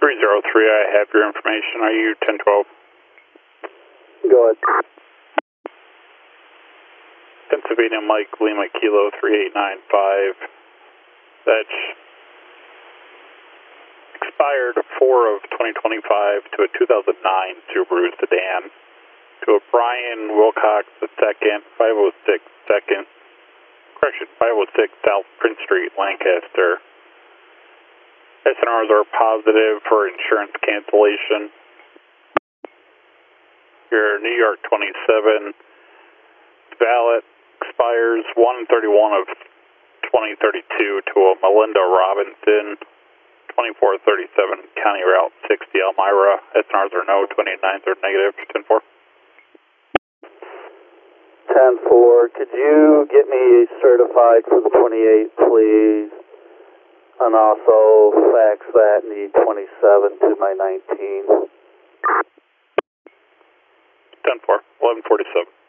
303, I have your information. Are you 1012? Go ahead. Pennsylvania Mike Lima Kilo 3895. That's expired 4 of 2025 to a 2009 Subaru sedan. To a Brian Wilcox II, 506 2nd. Correction, 506 South Prince Street, Lancaster. SNRs are positive for insurance cancellation. Your New York 27 valid expires 1/31 of 2032 to a Melinda Robinson, 2437 County Route 60 Elmira. SNRs are no, 29s are negative. 10-4. 10-4, could you get me certified for the 28, please? And also fax that and the 27 to my 19. 10-4, 1147.